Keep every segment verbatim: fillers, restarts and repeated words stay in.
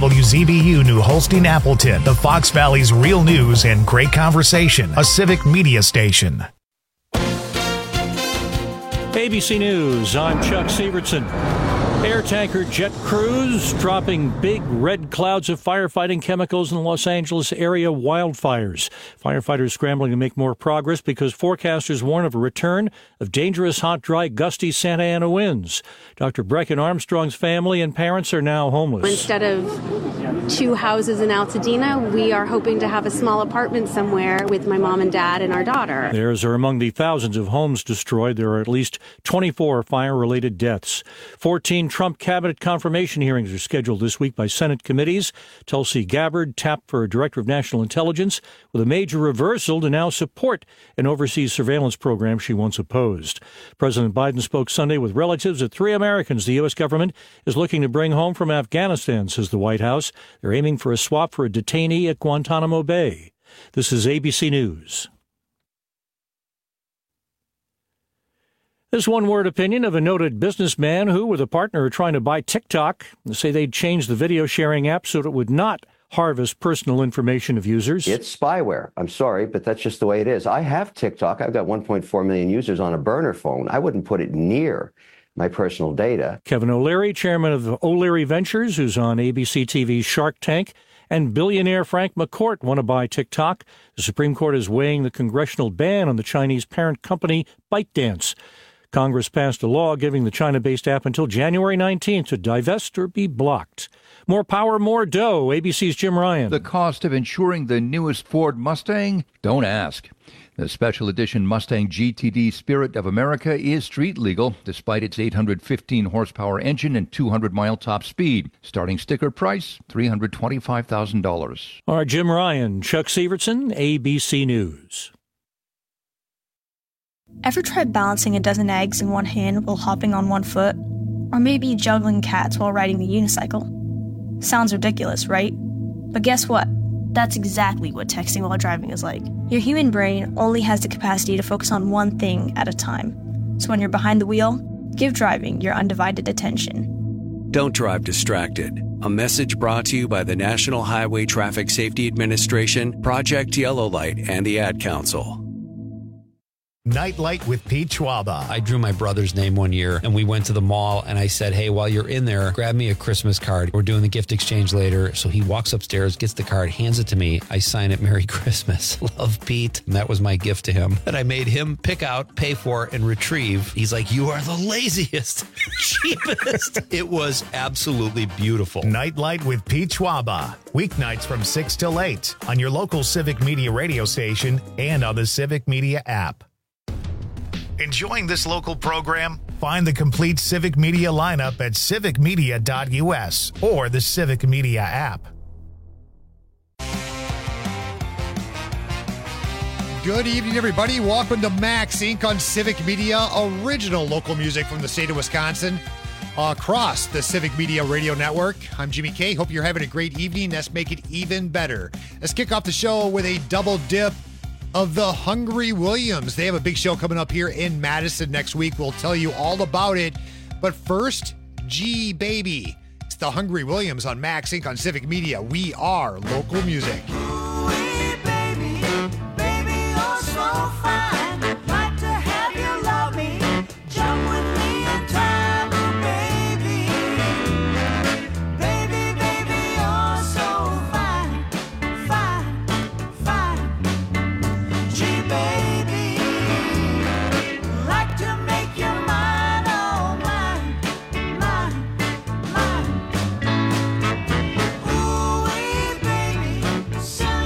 W Z B U New Holstein Appleton, the Fox Valley's real news and great conversation, a civic media station. A B C News, I'm Chuck Severson. Air tanker jet crews dropping big red clouds of firefighting chemicals in the Los Angeles area wildfires. Firefighters scrambling to make more progress because forecasters warn of a return of dangerous, hot, dry, gusty Santa Ana winds. Doctor Brecken Armstrong's family and parents are now homeless. Instead of two houses in Altadena, we are hoping to have a small apartment somewhere with my mom and dad and our daughter. Theirs are among the thousands of homes destroyed. There are at least twenty-four fire-related deaths. fourteen Trump cabinet confirmation hearings are scheduled this week by Senate committees. Tulsi Gabbard tapped for a director of national intelligence with a major reversal to now support an overseas surveillance program she once opposed. President Biden spoke Sunday with relatives of three Americans the U S government is looking to bring home from Afghanistan, says the White House. They're aiming for a swap for a detainee at Guantanamo Bay. This is A B C News. This one-word opinion of a noted businessman who, with a partner, are trying to buy TikTok. They say they'd change the video-sharing app so that it would not harvest personal information of users. It's spyware. I'm sorry, but that's just the way it is. I have TikTok. I've got one point four million users on a burner phone. I wouldn't put it near my personal data. Kevin O'Leary, chairman of O'Leary Ventures, who's on A B C T V's Shark Tank, and billionaire Frank McCourt want to buy TikTok. The Supreme Court is weighing the congressional ban on the Chinese parent company ByteDance. Congress passed a law giving the China-based app until January nineteenth to divest or be blocked. More power, more dough. A B C's Jim Ryan. The cost of insuring the newest Ford Mustang? Don't ask. The special edition Mustang G T D Spirit of America is street legal, despite its eight hundred fifteen horsepower engine and two hundred mile top speed. Starting sticker price, three hundred twenty-five thousand dollars. All right, Jim Ryan, Chuck Severson, A B C News. Ever tried balancing a dozen eggs in one hand while hopping on one foot? Or maybe juggling cats while riding the unicycle? Sounds ridiculous, right? But guess what? That's exactly what texting while driving is like. Your human brain only has the capacity to focus on one thing at a time. So when you're behind the wheel, give driving your undivided attention. Don't drive distracted. A message brought to you by the National Highway Traffic Safety Administration, Project Yellow Light, and the Ad Council. Nightlight with Pete Schwaba. I drew my brother's name one year, and we went to the mall, and I said, hey, while you're in there, grab me a Christmas card. We're doing the gift exchange later. So he walks upstairs, gets the card, hands it to me. I sign it, Merry Christmas. Love, Pete. And that was my gift to him that I made him pick out, pay for, and retrieve. He's like, you are the laziest, cheapest. It was absolutely beautiful. Nightlight with Pete Schwaba. Weeknights from six till eight on your local Civic Media radio station and on the Civic Media app. Enjoying this local program? Find the complete Civic Media lineup at civic media dot u s or the Civic Media app. Good evening, everybody. Welcome to Max Incorporated on Civic Media, original local music from the state of Wisconsin across the Civic Media Radio Network. I'm Jimmy K. Hope you're having a great evening. Let's make it even better. Let's kick off the show with a double dip of the Hungry Williams. They have a big show coming up here in Madison next week. We'll tell you all about it. But first, G Baby. It's the Hungry Williams on Max Incorporated on Civic Media. We are local music. Ooh, baby, baby, you're so fine. Like to have you love me. Jump with me in time, oh baby. Baby, baby, you're so fine, fine, fine. Gee, baby, like to make you mine, oh mine, mine, mine. Ooh, baby, sun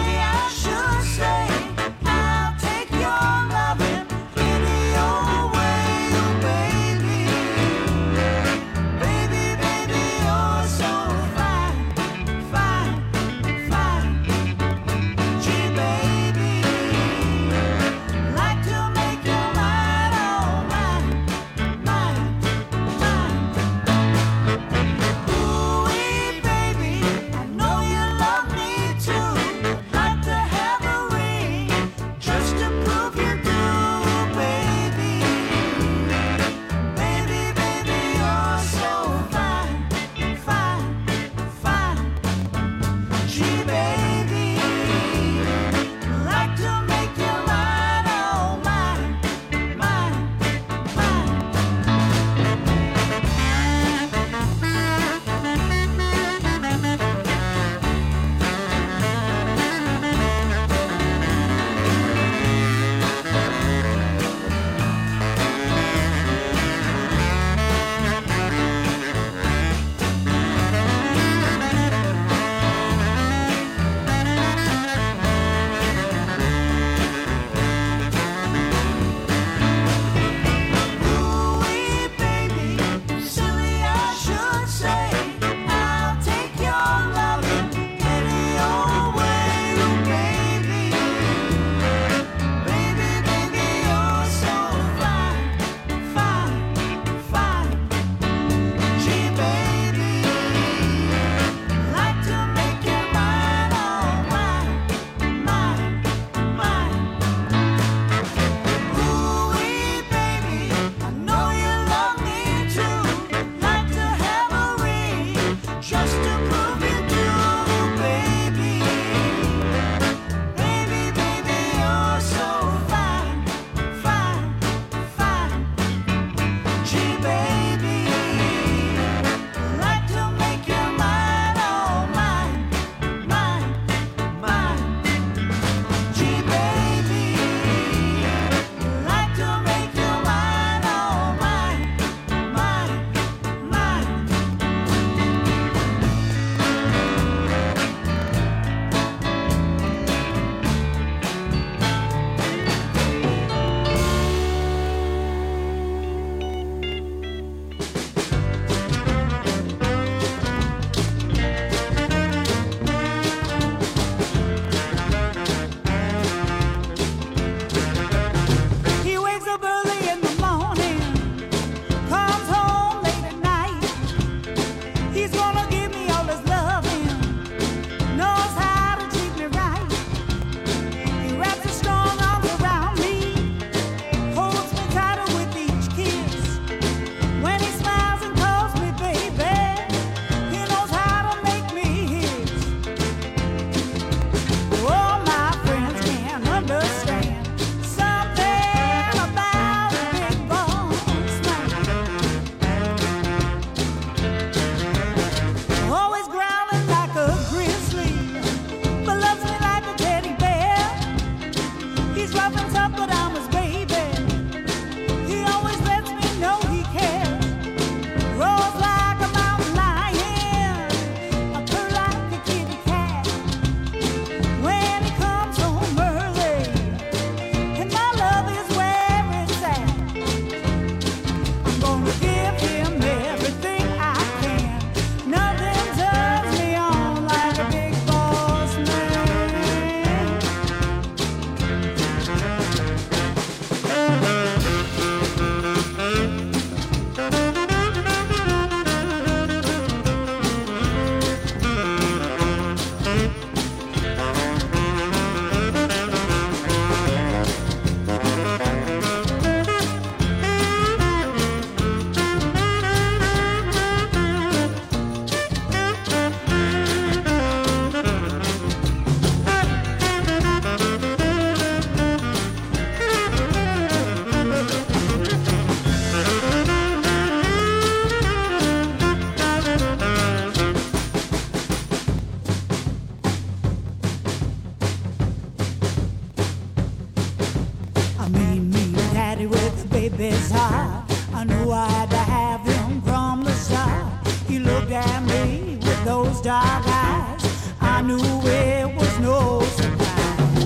baby's heart. I knew I had to have him from the start. He looked at me with those dark eyes. I knew it was no surprise.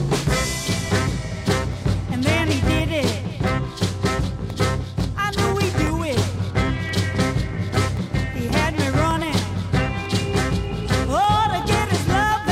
And then he did it. I knew he'd do it. He had me running. Oh, to get his love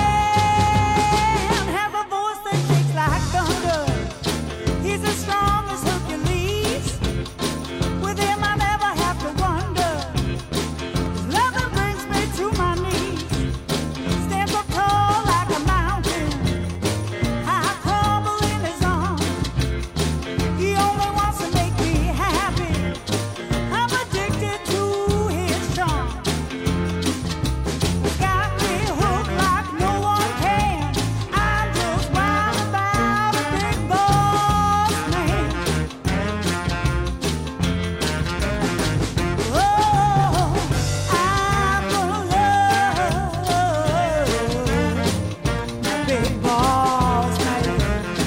and have a voice that shakes like thunder. He's as strong as Hercules. With him I never have to wonder. His loving brings me to my knees. Stands up tall like a mountain. I crumble in his arms. He only wants to make me happy. I'm addicted to his charm. He's got me hooked like no one can. I'm just wild about a big boss man. Oh, I'm gonna love my big boss man.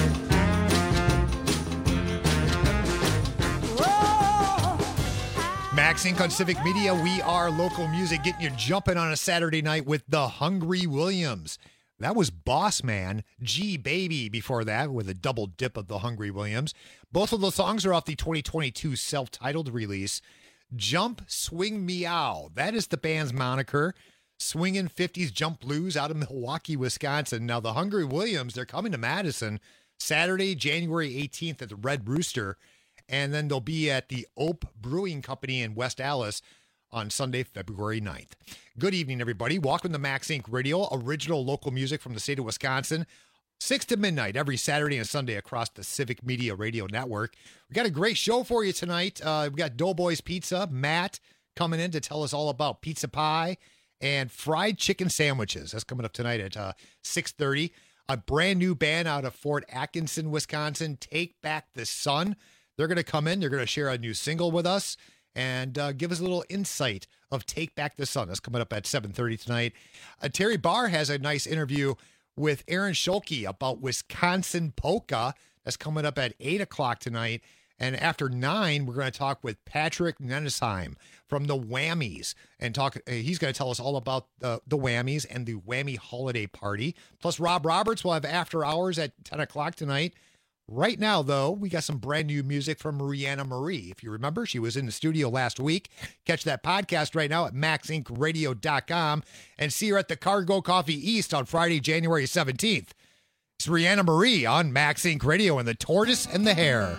Oh, Max Inc on Civic Media. We are local music, getting you jumping on a Saturday night with the Hungry Williams. That was Boss Man, G Baby before that, with a double dip of the Hungry Williams. Both of those songs are off the twenty twenty-two self-titled release, Jump, Swing, Meow. That is the band's moniker. Swinging fifties jump blues out of Milwaukee, Wisconsin. Now, the Hungry Williams, they're coming to Madison Saturday, January eighteenth at the Red Rooster. And then they'll be at the Ope Brewing Company in West Allis on Sunday, February ninth. Good evening, everybody. Welcome to Max Inc Radio, original local music from the state of Wisconsin. six to midnight every Saturday and Sunday across the Civic Media Radio Network. We got a great show for you tonight. Uh, we got Doughboys Pizza, Matt, coming in to tell us all about pizza pie and fried chicken sandwiches. That's coming up tonight at uh, six thirty. A brand new band out of Fort Atkinson, Wisconsin, Take Back the Sun. They're going to come in. They're going to share a new single with us and uh, give us a little insight of Take Back the Sun. That's coming up at seven thirty tonight. Uh, Terry Barr has a nice interview with Aaron Schulke about Wisconsin polka. That's coming up at eight o'clock tonight. And after nine, we're going to talk with Patrick Nenesheim from the Whammies. And talk. Uh, he's going to tell us all about the, the Whammies and the Whammy Holiday Party. Plus, Rob Roberts will have after hours at ten o'clock tonight. Right now, though, we got some brand new music from Mariana Marie. If you remember, she was in the studio last week. Catch that podcast right now at max inc radio dot com and see her at the Cargo Coffee East on Friday, January seventeenth. It's Mariana Marie on Max Inc Radio and the Tortoise and the Hare.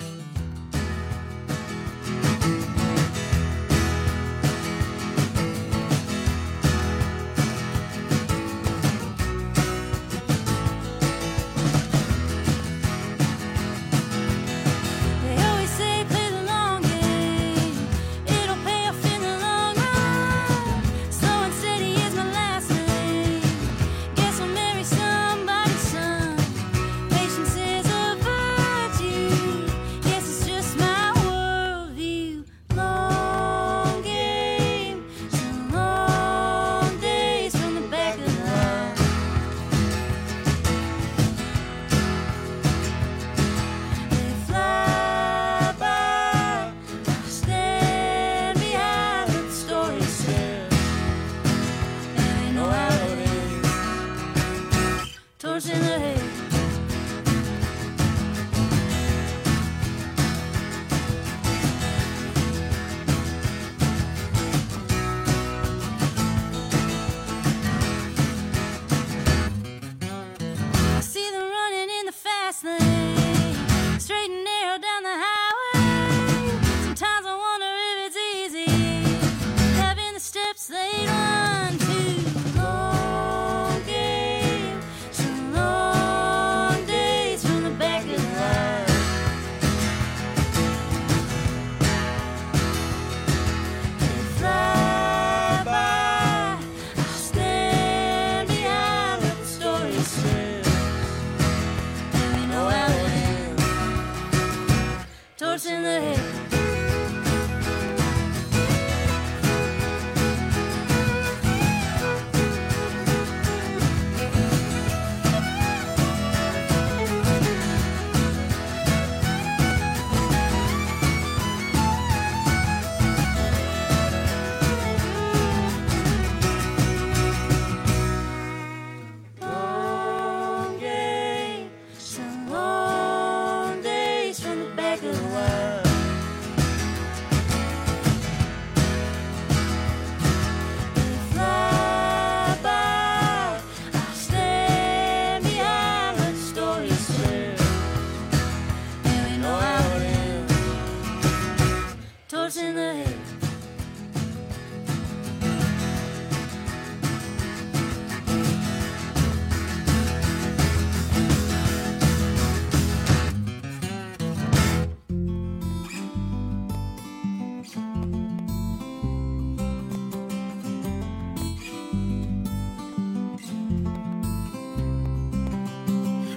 They always say play the long game. It'll pay off in the long run. Slow and steady is my last name. Guess I'll marry somebody's son. Patience is a virtue. Yes,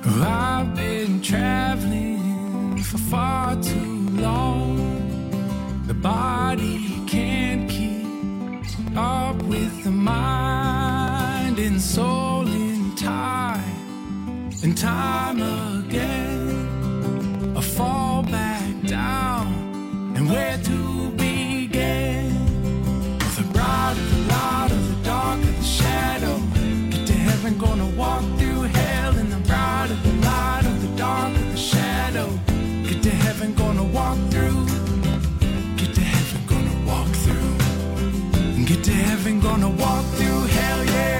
I've been traveling for far too long. The body can't keep up with the mind and soul in time and time again. I fall back down, and where to begin? The bright of the light of the dark of the shadow. Get to heaven, gonna walk through hell in the bright of the light of the dark of the shadow. Get to heaven, gonna walk through. Get to heaven, gonna walk through. Get to heaven, gonna walk through hell, yeah.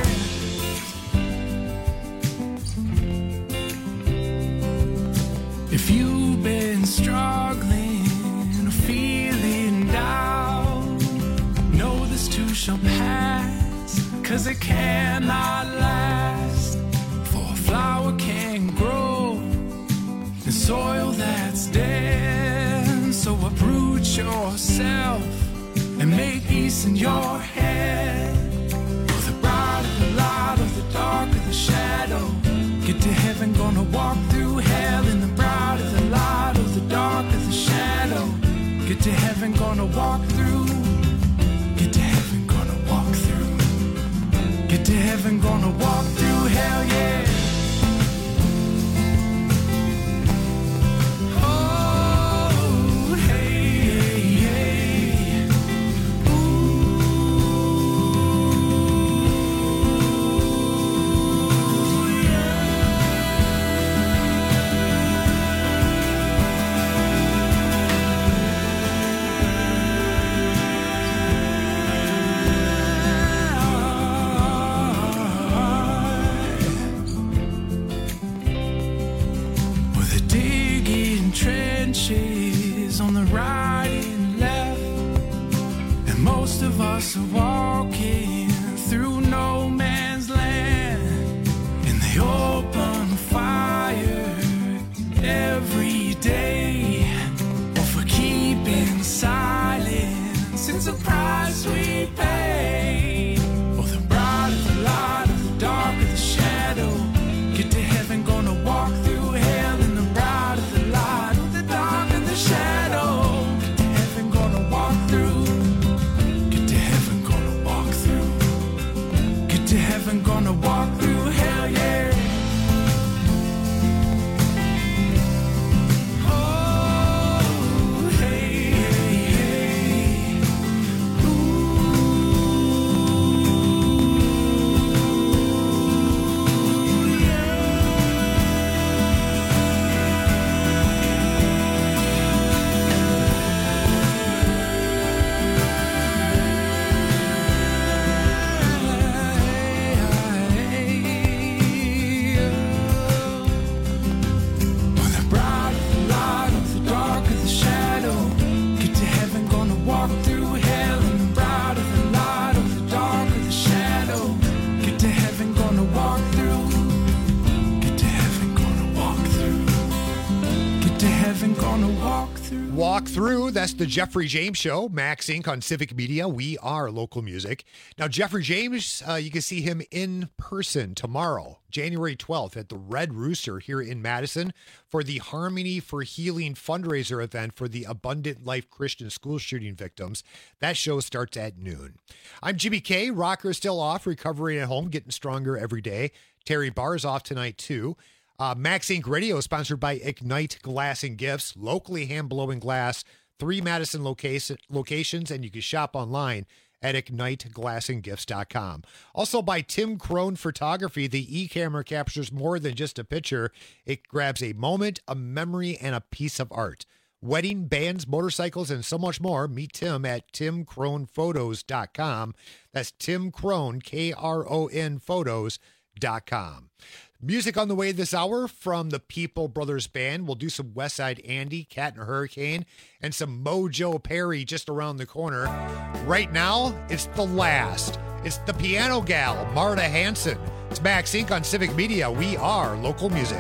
If you've been struggling or feeling down, know this too shall pass, 'cause it cannot last. For a flower can grow in soil that's dead. So uproot yourself and make peace in your head. For the bright of the light of the dark of the shadow. Get to heaven, gonna walk through hell in the bright of the light of the dark of the shadow. Get to heaven, gonna walk through. Get to heaven, gonna walk through. Get to heaven, gonna walk through hell, yeah. Oh, hey, hey, hey. Ooh, yeah. With a digging trenches on the right and left, and most of us are walking through no man's land. In the open fire every day, or for keeping silence, it's a price we pay. Oh, the bright of the light of the dark of the shadow. Get to heaven, gonna walk through hell in the bright of the light of the dark of the shadow. Get to heaven, gonna walk through. Get to heaven, gonna walk through. Get to heaven, gonna walk through hell, yeah. Oh, hey, hey, hey. Ooh, yeah. With the bright of the light of the dark of the shadow. Get to heaven, gonna walk through hell in the bright of the light of the dark of the shadow. Get to heaven, gonna walk through. Get to heaven, gonna walk through. Get to heaven, gonna walk through. Walk through. That's the Jeffrey James Show. Max Incorporated on Civic Media. We are local music. Now, Jeffrey James, uh, you can see him in person tomorrow, January twelfth, at the Red Rooster here in Madison for the Harmony for Healing fundraiser event for the Abundant Life Christian school shooting victims. That show starts at noon. I'm Jimmy K. Rocker is still off, recovering at home, getting stronger every day. Terry Barr is off tonight, too. Uh, Max Incorporated Radio is sponsored by Ignite Glass and Gifts, locally hand-blowing glass, three Madison location, locations, and you can shop online at ignite glass and gifts dot com. Also by Tim Crone Photography, the e-camera captures more than just a picture. It grabs a moment, a memory, and a piece of art. Wedding, bands, motorcycles, and so much more. Meet Tim at tim crone photos dot com. That's Tim Crone, K R O N photos dot com. Music on the way this hour from the People Brothers Band. We'll do some Westside Andy, Cat and Hurricane, and some Mojo Perry just around the corner. Right now, it's The Last. It's the piano gal, Marta Hanson. It's Max Incorporated on Civic Media. We are local music.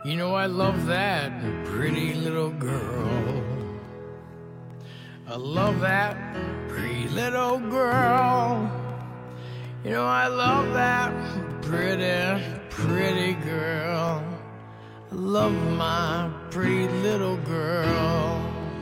You know I love that pretty little girl. I love that pretty little girl. You know I love that pretty, pretty girl. I love my pretty little girl.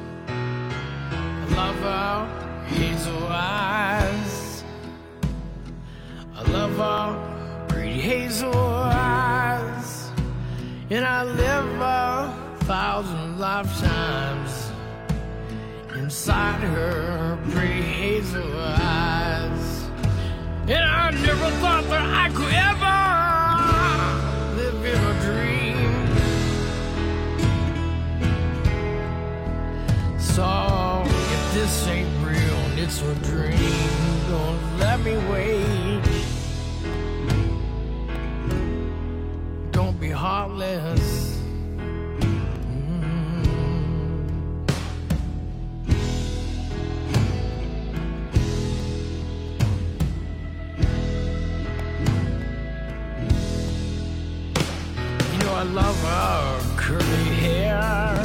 I love her hazel eyes. I love her pretty hazel eyes. And I live a thousand lifetimes inside her pretty hazel eyes. And I never thought that I could ever live in a dream. So if this ain't real and it's a dream, don't let me wait. Don't be heartless. I love her curly hair.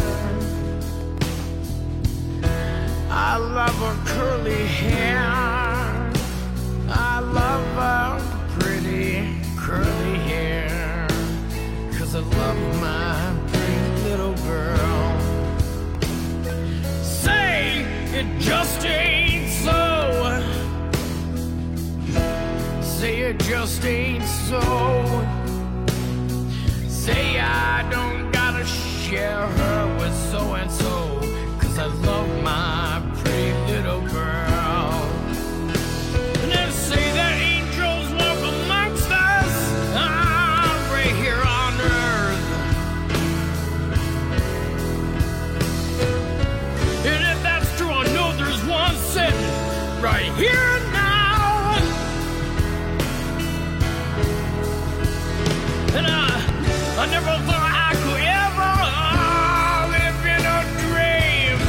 I love her curly hair. I love her pretty curly hair. 'Cause I love my pretty little girl. Say it just ain't so. Say it just ain't so. Say I don't gotta share her with so-and-so, 'cause I love my pretty little girl. And then say that angels walk amongst us, ah, right here on earth. And if that's true, I know there's one sitting right here now. And I I never thought I could ever live in a dream.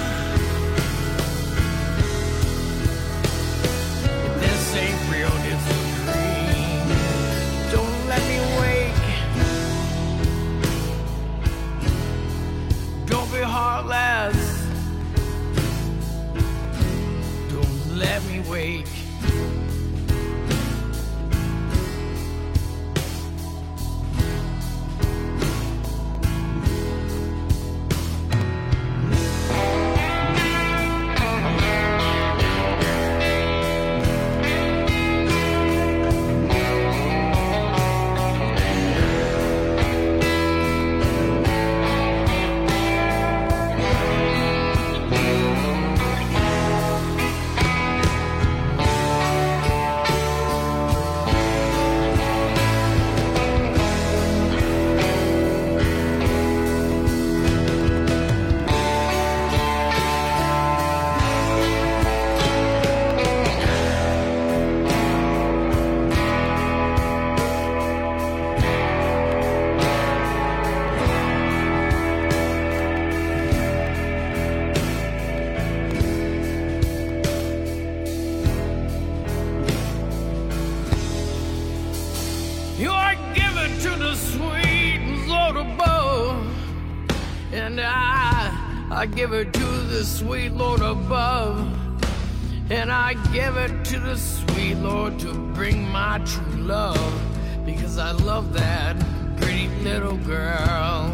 If this ain't real, it's a dream. Don't let me wake. Don't be heartless. Don't let me wake. I give it to the sweet Lord above, and I give it to the sweet Lord to bring my true love, because I love that pretty little girl.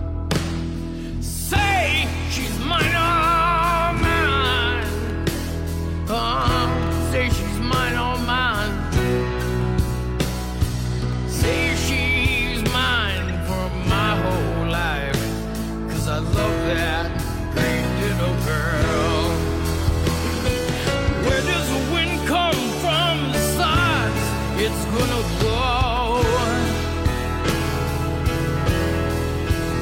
Say she's mine, all mine. Oh, say she's mine, all mine. Say she's mine for my whole life, 'cause I love that little girl. Where does the wind come from? The sides it's gonna blow.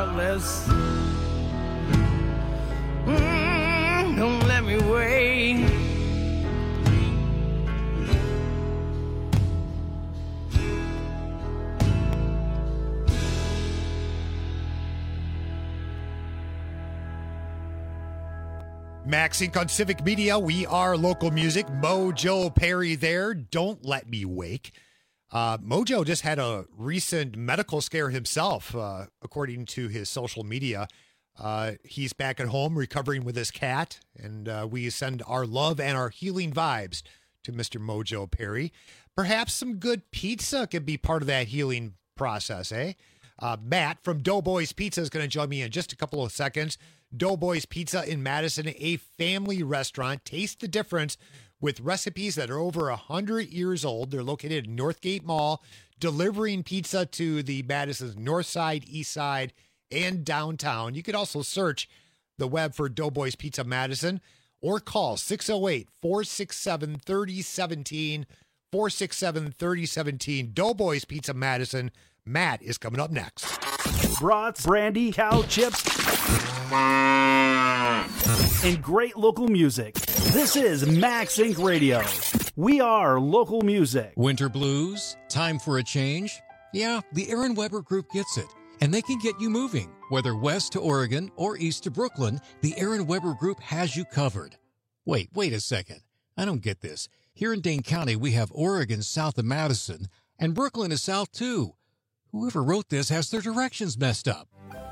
heartless. Mm, don't let me wait. Max Inc on Civic Media. We are local music. Mojo Perry there. Don't let me wake. Uh, Mojo just had a recent medical scare himself, uh, according to his social media. Uh, he's back at home recovering with his cat, and uh, we send our love and our healing vibes to Mister Mojo Perry. Perhaps some good pizza could be part of that healing process, eh? Uh, Matt from Doughboys Pizza is going to join me in just a couple of seconds. Doughboys Pizza in Madison, a family restaurant. Taste the difference with recipes that are over one hundred years old. They're located in Northgate Mall, delivering pizza to the Madison's north side, east side, and downtown. You could also search the web for Doughboys Pizza Madison or call six oh eight, four six seven, three oh one seven, four six seven, three oh one seven. Doughboys Pizza Madison. Matt is coming up next. Brats, brandy, cow chips, and great local music. This is Max Incorporated. Radio. We are local music. Winter blues? Time for a change? Yeah, the Aaron Weber Group gets it. And they can get you moving. Whether west to Oregon or east to Brooklyn, the Aaron Weber Group has you covered. Wait, wait a second. I don't get this. Here in Dane County, we have Oregon south of Madison, and Brooklyn is south too. Whoever wrote this has their directions messed up.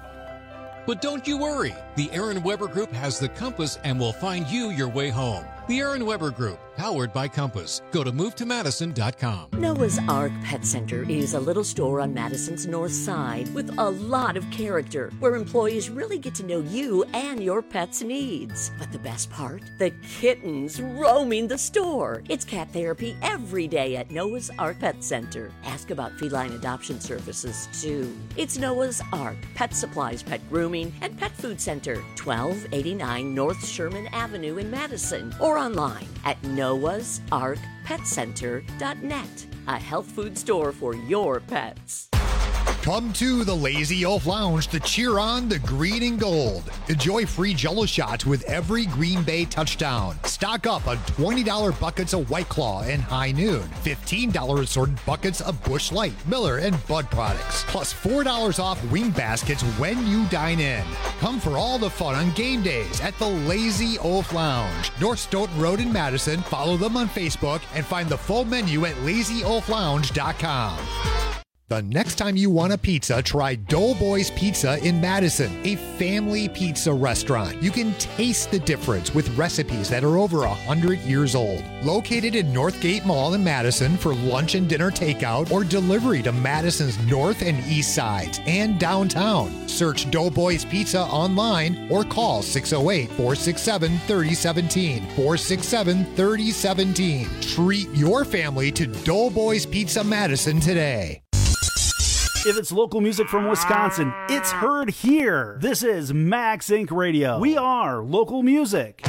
But don't you worry. The Aaron Weber Group has the compass and will find you your way home. The Aaron Weber Group, powered by Compass. Go to move to madison dot com. Noah's Ark Pet Center is a little store on Madison's north side with a lot of character, where employees really get to know you and your pet's needs. But the best part? The kittens roaming the store. It's cat therapy every day at Noah's Ark Pet Center. Ask about feline adoption services, too. It's Noah's Ark Pet Supplies, Pet Grooming, and Pet Food Center, twelve eighty-nine North Sherman Avenue in Madison, or online at noahs ark pet center dot net, a health food store for your pets. Come to the Lazy Oaf Lounge to cheer on the green and gold. Enjoy free Jell-O shots with every Green Bay touchdown. Stock up on twenty dollars buckets of White Claw and High Noon. fifteen dollars assorted buckets of Busch Light, Miller, and Bud products. Plus four dollars off wing baskets when you dine in. Come for all the fun on game days at the Lazy Oaf Lounge. North Stoughton Road in Madison. Follow them on Facebook and find the full menu at lazy oaf lounge dot com. The next time you want a pizza, try Doughboys Pizza in Madison, a family pizza restaurant. You can taste the difference with recipes that are over one hundred years old. Located in Northgate Mall in Madison for lunch and dinner takeout or delivery to Madison's north and east sides and downtown. Search Doughboys Pizza online or call six oh eight, four six seven, three oh one seven, four six seven, three oh one seven. Treat your family to Doughboys Pizza Madison today. If it's local music from Wisconsin, it's heard here. This is Max Incorporated. Radio. We are local music.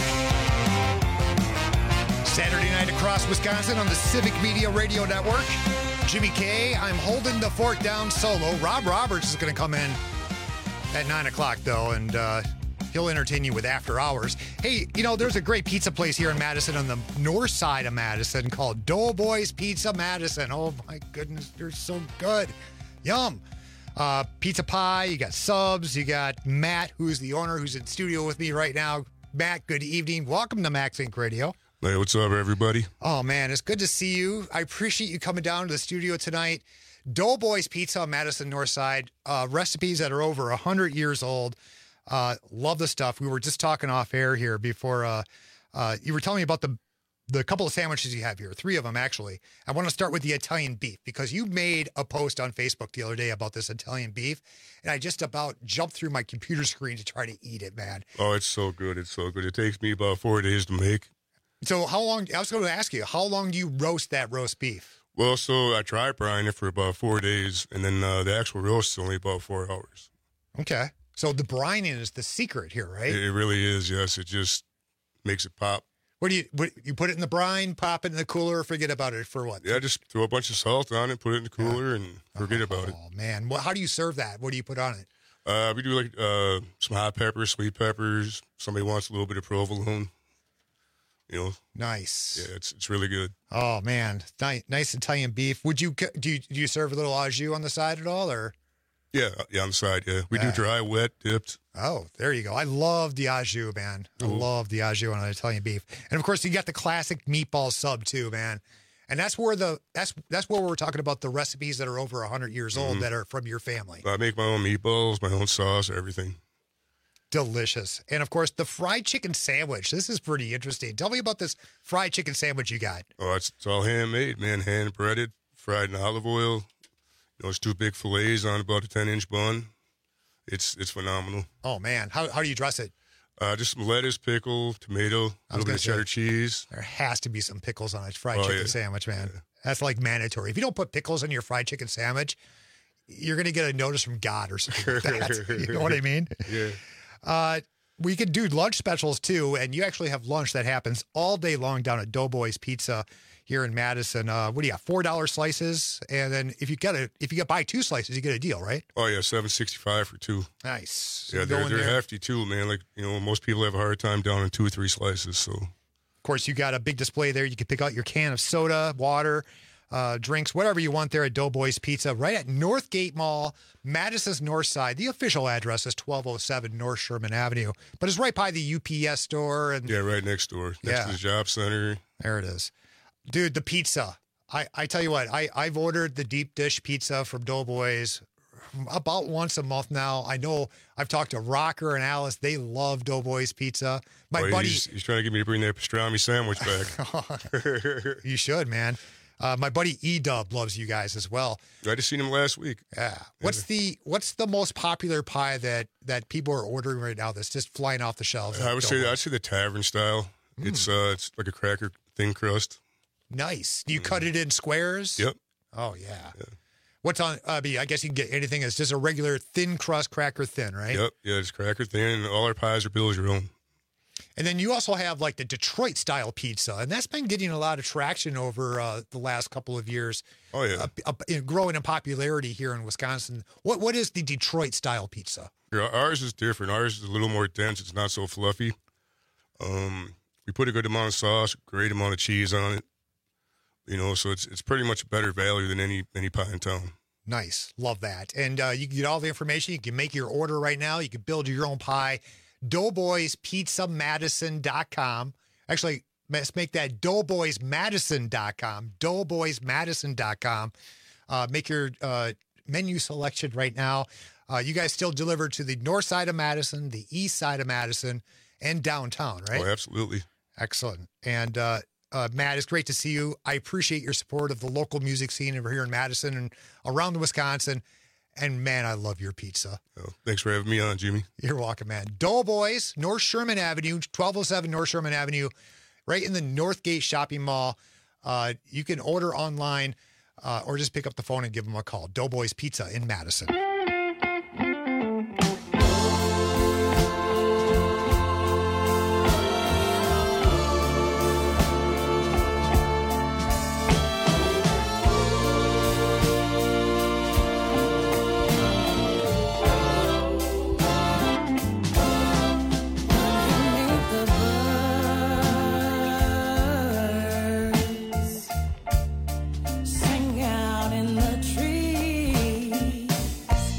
Saturday night across Wisconsin on the Civic Media Radio Network. Jimmy K, I'm holding the fort down solo. Rob Roberts is going to come in at nine o'clock, though, and uh, he'll entertain you with After Hours. Hey, you know, there's a great pizza place here in Madison on the north side of Madison called Doughboys Pizza Madison. Oh, my goodness, they're so good. Yum. Uh, pizza pie, you got subs, you got Matt, who's the owner, who's in studio with me right now. Matt, good evening. Welcome to Max Incorporated. Radio. Hey, what's up, everybody? Oh, man, it's good to see you. I appreciate you coming down to the studio tonight. Doughboys Pizza on Madison North Side. Uh, recipes that are over one hundred years old. Uh, love the stuff. We were just talking off air here before uh, uh, you were telling me about the the couple of sandwiches you have here, three of them actually. I want to start with the Italian beef because you made a post on Facebook the other day about this Italian beef, and I just about jumped through my computer screen to try to eat it, man. Oh, it's so good. It's so good. It takes me about four days to make. So how long, I was going to ask you, how long do you roast that roast beef? Well, so I try frying it for about four days, and then uh, the actual roast is only about four hours. Okay. So the brining is the secret here, right? It, it really is, yes. It just makes it pop. What do you, what, you put it in the brine, pop it in the cooler, forget about it for what? Yeah, just throw a bunch of salt on it, put it in the cooler, yeah. and forget oh, about it. Oh, man. Well, how do you serve that? What do you put on it? Uh, we do like uh, some hot peppers, sweet peppers. Somebody wants a little bit of provolone. You know, nice. Yeah, it's it's really good. Oh man, nice, nice Italian beef. Would you do you, do you serve a little au jus on the side at all, or? Yeah, yeah, on the side. Yeah, we Yeah. do dry, wet, dipped. Oh, there you go. I love the au jus, man. I Ooh. love the au jus on an Italian beef, and of course you got the classic meatball sub too, man. And that's where the that's that's where we're talking about the recipes that are over a hundred years old Mhm. that are from your family. I make my own meatballs, my own sauce, everything. Delicious. And of course, the fried chicken sandwich. This is pretty interesting. Tell me about this fried chicken sandwich you got. Oh, it's, it's all handmade, man. Hand breaded, fried in olive oil. You know, it's two big fillets on about a ten inch bun. It's it's phenomenal. Oh man, how how do you dress it? Uh, just some lettuce, pickle, tomato, a I was little bit gonna of cheddar say, cheese. There has to be some pickles on a fried Oh, chicken yeah. sandwich, man. That's like mandatory. If you don't put pickles on your fried chicken sandwich, you're going to get a notice from God or something like that. You know what I mean? Yeah. Uh, we could do lunch specials too, and you actually have lunch that happens all day long down at Doughboys Pizza here in Madison. Uh, what do you got? Four dollar slices, and then if you get a if you get buy two slices, you get a deal, right? Oh yeah, seven sixty five for two. Nice. Yeah, You they're go in they're there. hefty too, man. Like you know, most people have a hard time down in two or three slices. So Of course, you got a big display there. You can pick out your can of soda, water, uh, drinks, whatever you want there at Doughboys Pizza, right at Northgate Mall, Madison's North Side. The official address is twelve oh seven North Sherman Avenue, but it's right by the U P S store. And yeah, right next door, next Yeah. to the job center. there it is. Dude, the pizza. I, I tell you what, I, I've ordered the deep dish pizza from Doughboys about once a month now. I know I've talked to Rocker and Alice. They love Doughboys Pizza. My Oh, buddy, he's, he's trying to get me to bring that pastrami sandwich back. you should, man. Uh, my buddy E-Dub loves you guys as well. I just seen him last week. Yeah. What's the what's the most popular pie that that people are ordering right now that's just flying off the shelves? I would say Doughboys? I'd say the tavern style. Mm. It's uh, it's like a cracker thin crust. Nice. Do you cut it in squares? Yep. Oh yeah. What's on? Uh, I guess you can get anything. It's just a regular thin crust cracker thin, right? Yep. Yeah, it's cracker thin. And all our pies are built your own. And then you also have like the Detroit style pizza, and that's been getting a lot of traction over uh, the last couple of years. Oh yeah, uh, uh, growing in popularity here in Wisconsin. What what is the Detroit style pizza? Yeah, ours is different. Ours is a little more dense. It's not so fluffy. Um, we put a good amount of sauce, great amount of cheese on it. You know, so it's it's pretty much better value than any any pie in town. Nice. Love that. And uh, you can get all the information. You can make your order right now. You can build your own pie. Doughboys Pizza Madison dot com. Actually, let's make that Doughboys Madison dot com. Doughboys Madison dot com. Uh, make your uh, menu selection right now. Uh, you guys still deliver to the north side of Madison, the east side of Madison, and downtown, right? Oh, absolutely. Excellent. And uh, uh, Matt, it's great to see you. I appreciate your support of the local music scene over here in Madison and around Wisconsin. And man, I love your pizza. Oh, thanks for having me on, Jimmy. You're welcome, man. Doughboys, North Sherman Avenue, twelve oh seven North Sherman Avenue, right in the Northgate Shopping Mall. Uh, you can order online uh, or just pick up the phone and give them a call. Doughboys Pizza in Madison. Sing out in the trees.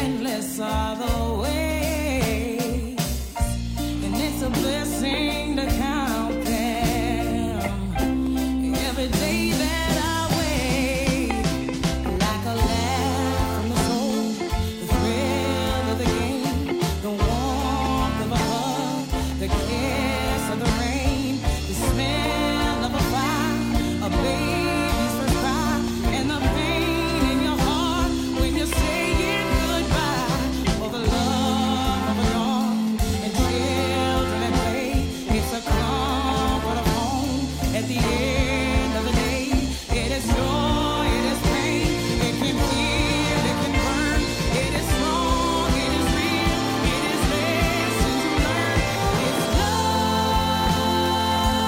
endless are the ways, and it's a blessing to count them. Every day that I wait, like a laugh from the soul, the thrill of the game, the warmth of a hug, the kiss of the rain, the smell of a fire, a baby's first cry, and the pain in your heart when you're saying goodbye. For the love of a dog and children at play, it's a comfort of home at the end of the day. It is joy, it is pain, it can feel, it can burn, it is strong, it is real, it is lessons to learn. It's love,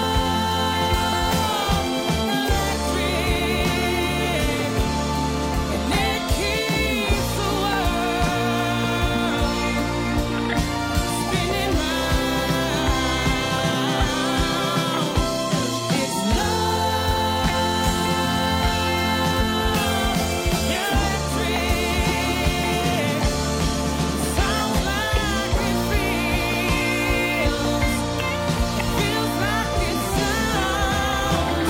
electric, and it keeps the world spinning round. It's love, electric, sounds like it feels, it feels like it sounds.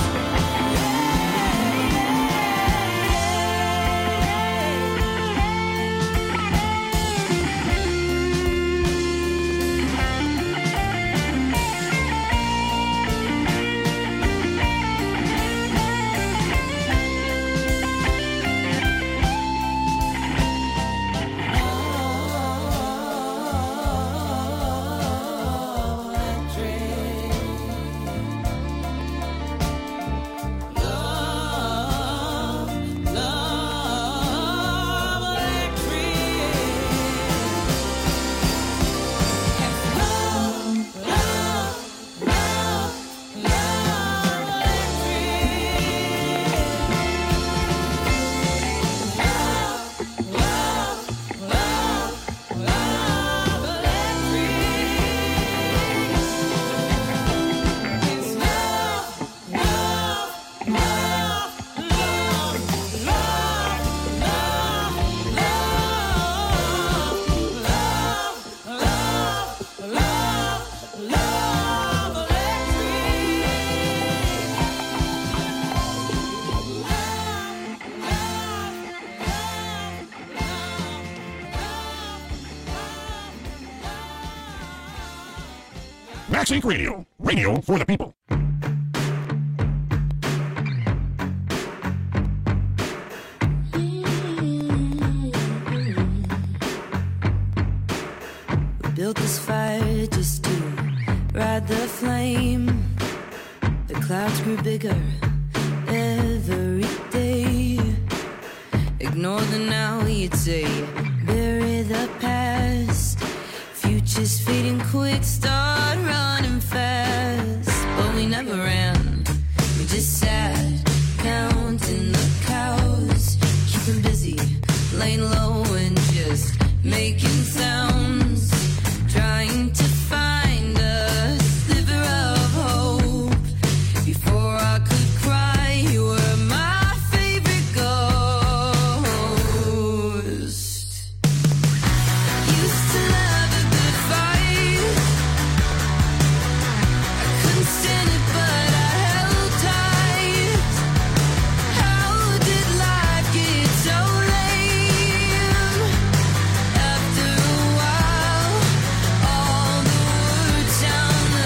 Max Inc Radio. Radio for the people. We built this fire just to ride the flame. The clouds grew bigger every day. Ignore the now, you'd say. Bury the past. Future's fading quick, start running fast. But we never ran, we just sat, counting the cows. Keeping busy, laying low and just making sounds. Trying to find a sliver of hope. Before I could cry, you were my favorite ghost. Used to love a good fight. I couldn't stand it, but I held tight. How did life get so lame? After a while, all the words sound the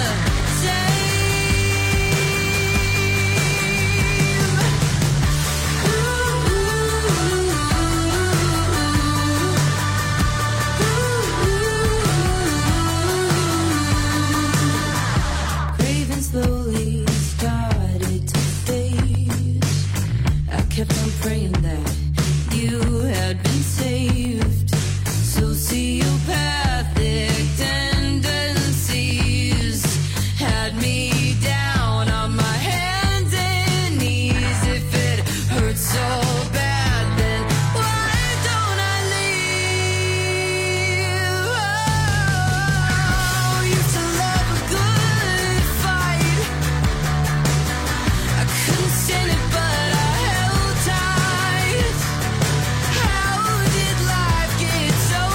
same. Craving slowly started to fade. I kept on praying that you had been saved. Sociopathic tendencies had me down on my hands and knees. If it hurts so bad, then why don't I leave? Oh, used to love a good fight. I couldn't stand it, but I held tight. How did life get so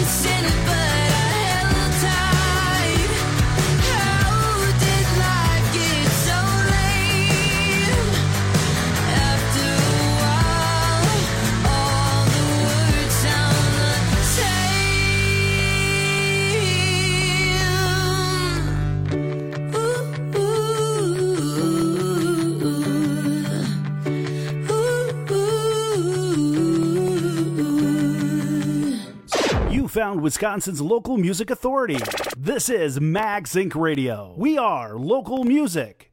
dancing, but I held tight. How did life get so lame? After a while, all the words sound the same. Ooh, You found Wisconsin's local music authority. This is Max Inc Radio. We are local music.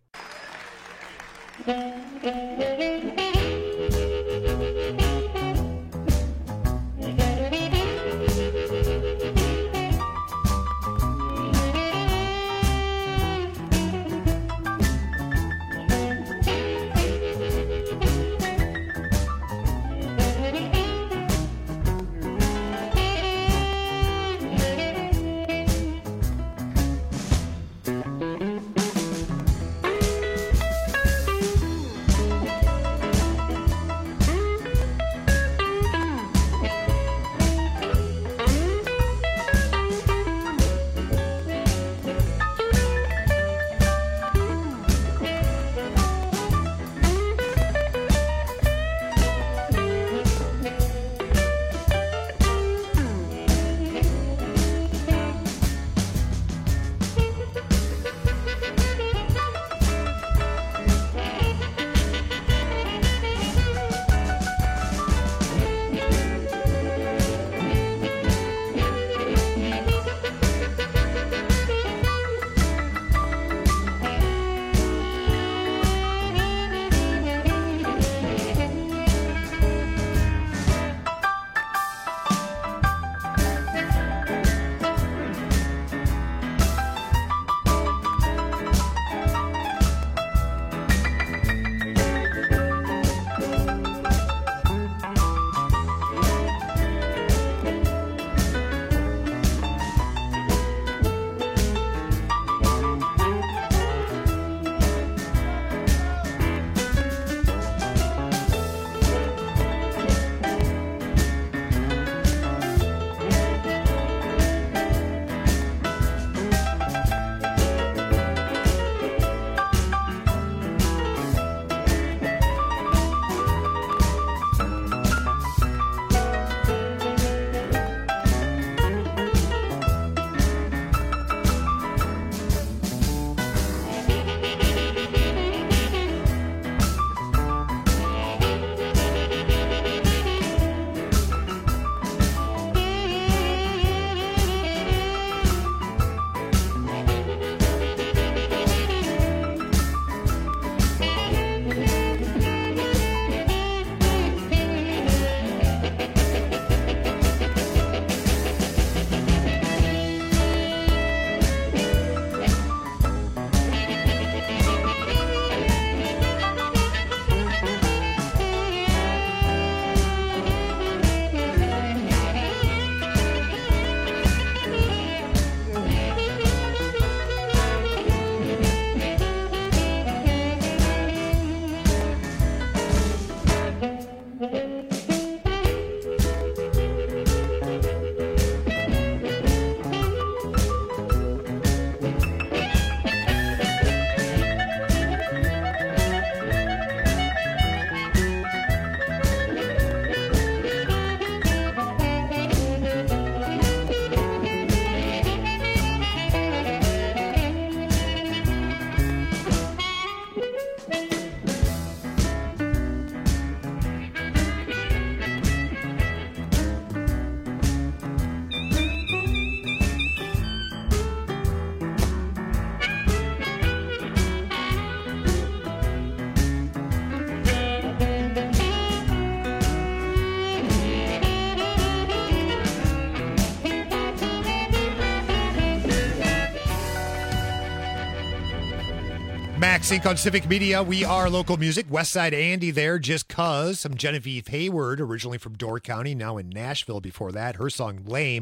Max Inc on Civic Media. We are local music. Westside Andy there, just cuz. I'm Genevieve Hayward, originally from Door County, now in Nashville before that. Her song Lame.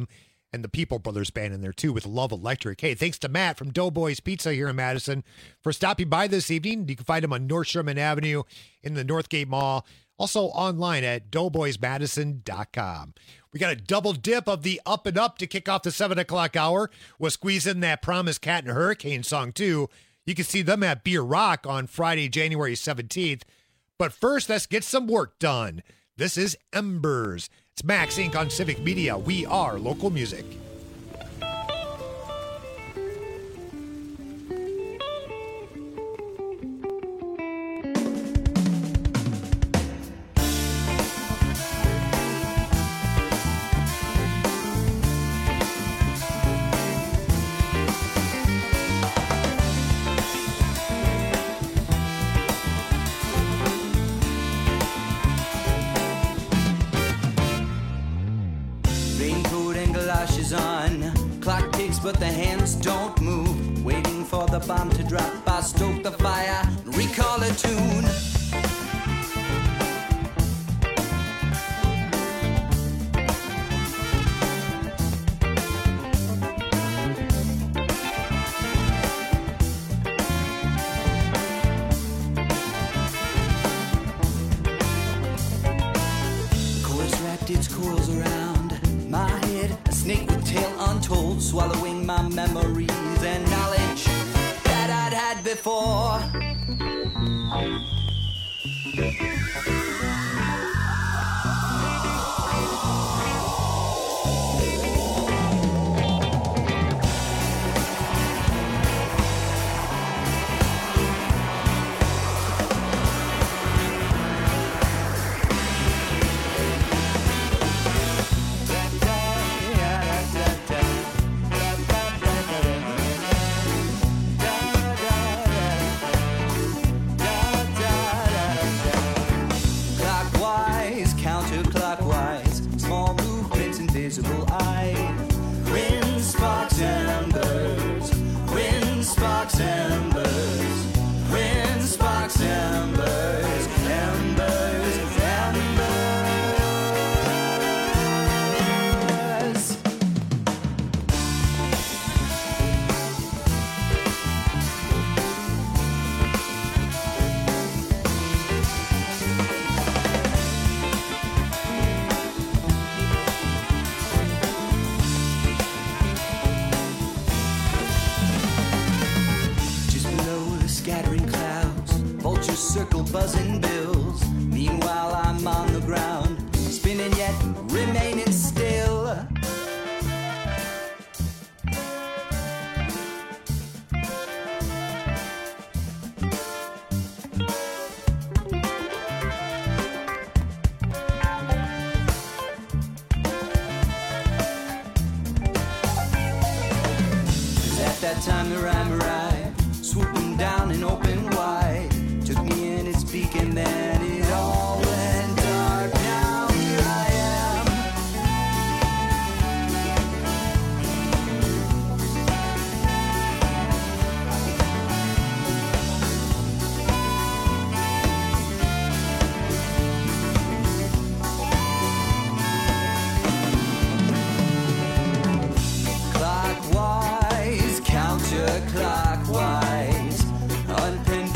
and the People Brothers Band in there, too, with Love Electric. Hey, thanks to Matt from Doughboys Pizza here in Madison for stopping by this evening. You can find him on North Sherman Avenue in the Northgate Mall. Also online at doughboys madison dot com. We got a double dip of the Up and Up to kick off the seven o'clock hour. We'll squeeze in that Promise Cat and Hurricane song, too. You can see them at Beer Rock on Friday, January seventeenth. But first, let's get some work done. This is Embers. It's Max Incorporated on Civic Media. We are local music. On. Clock ticks, but the hands don't move. Waiting for the bomb to drop. I stoke the fire, recall a tune. The chorus wrapped its coils around my head. A snake with tail untold, swallowing my memories and knowledge that I'd had before. Invisible eye. Wind sparks embers. Wind sparks embers. Wind sparks embers. Embers. Embers. Circle buzzing bills. Meanwhile I'm on the ground, spinning yet remaining still. Cause at that time the rhyme arrived, swooping down and open wide. Took me in its beak and then it all went dark. Now here I Clockwise, counterclockwise, unpin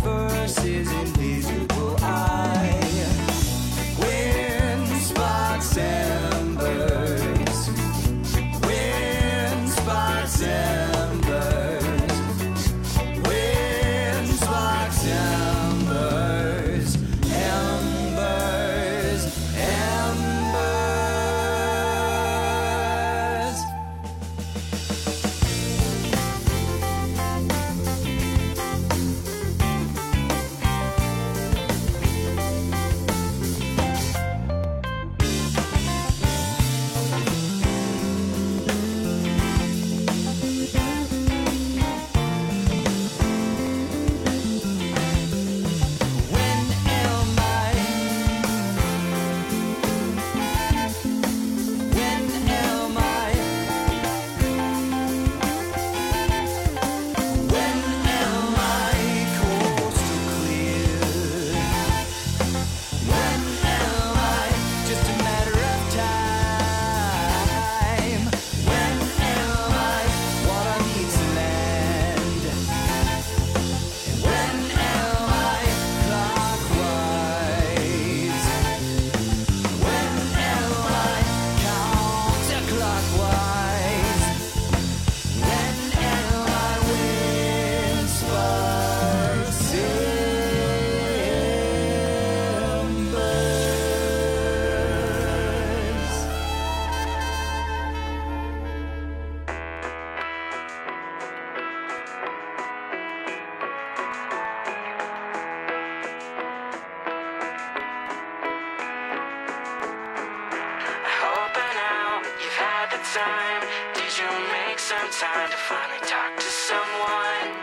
time? Did you make some time to finally talk to someone?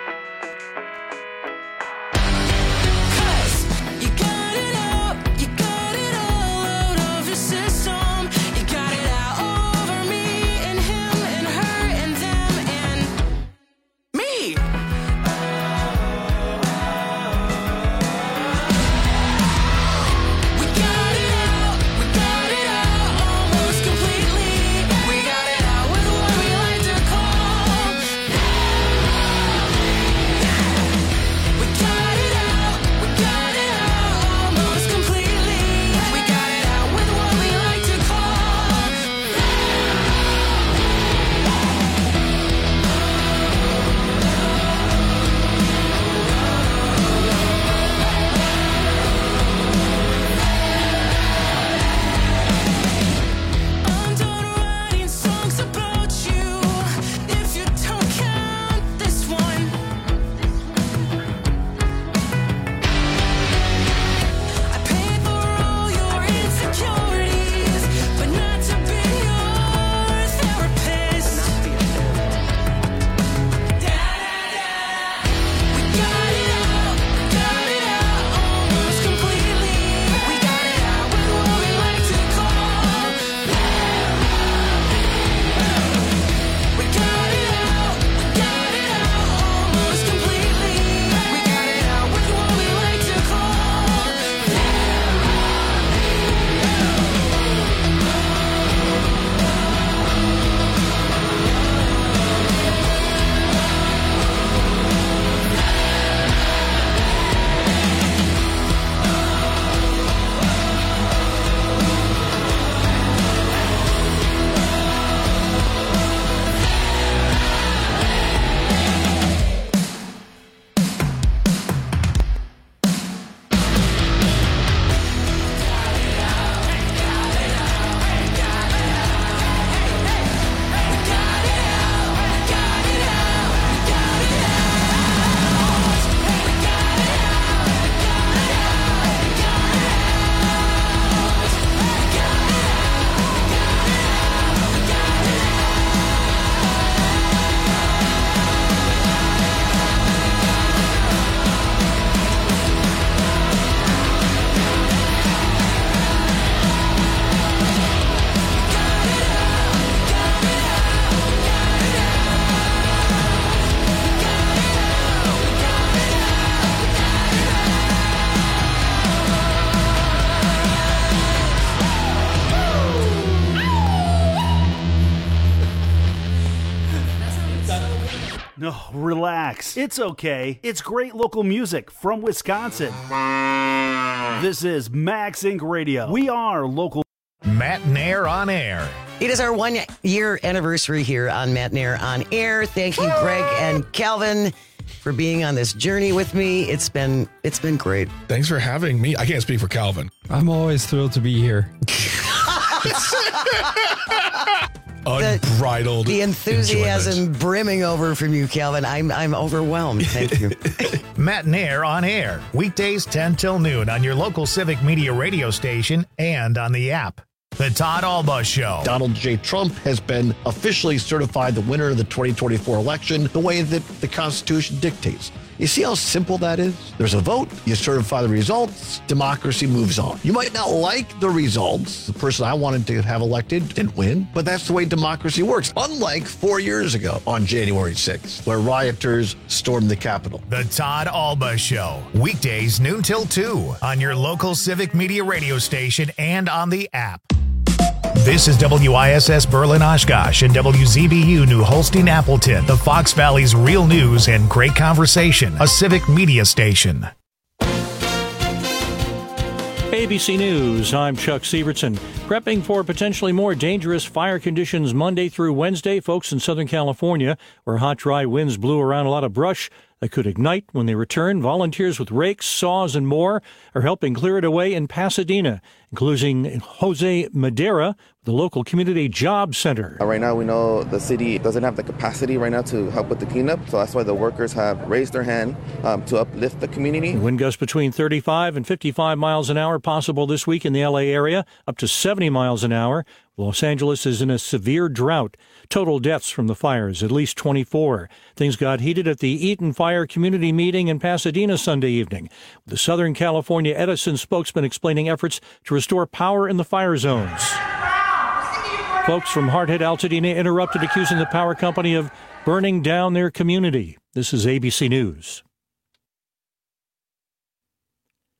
No, relax. It's okay. It's great local music from Wisconsin. This is Max Inc Radio. We are local. Matt Nair on Air. It is our one-year anniversary here on Matt Nair on Air. Thank you, Greg and Calvin, for being on this journey with me. It's been it's been great. Thanks for having me. I can't speak for Calvin. I'm always thrilled to be here. Unbridled The, the enthusiasm enjoyment. brimming over from you, Calvin. I'm I'm overwhelmed. Thank you. Matt Nair on Air. Weekdays ten till noon on your local Civic Media radio station and on the app. The Todd Alba Show. Donald J. Trump has been officially certified the winner of the twenty twenty-four election the way that the Constitution dictates. You see how simple that is? There's a vote, you certify the results, democracy moves on. You might not like the results. The person I wanted to have elected didn't win, but that's the way democracy works. Unlike four years ago on January sixth, where rioters stormed the Capitol. The Todd Alba Show. Weekdays noon till two on your local Civic Media radio station and on the app. This is W I S S Berlin Oshkosh and W Z B U New Holstein Appleton, the Fox Valley's real news and great conversation, a Civic Media station. A B C News, I'm Chuck Sievertson. Prepping for potentially more dangerous fire conditions Monday through Wednesday, folks in Southern California, where hot, dry winds blew around a lot of brush that could ignite when they return. Volunteers with rakes, saws, and more are helping clear it away in Pasadena, including Jose Madera, the local community job center. Uh, right now, we know the city doesn't have the capacity right now to help with the cleanup, so that's why the workers have raised their hand um, to uplift the community. Wind gusts between thirty-five and fifty-five miles an hour possible this week in the L A area, up to seventy seventy miles an hour. Los Angeles is in a severe drought. Total deaths from the fires, at least twenty-four. Things got heated at the Eaton Fire Community Meeting in Pasadena Sunday evening. The Southern California Edison spokesman explaining efforts to restore power in the fire zones. Folks from hard-hit Altadena interrupted, accusing the power company of burning down their community. This is A B C News.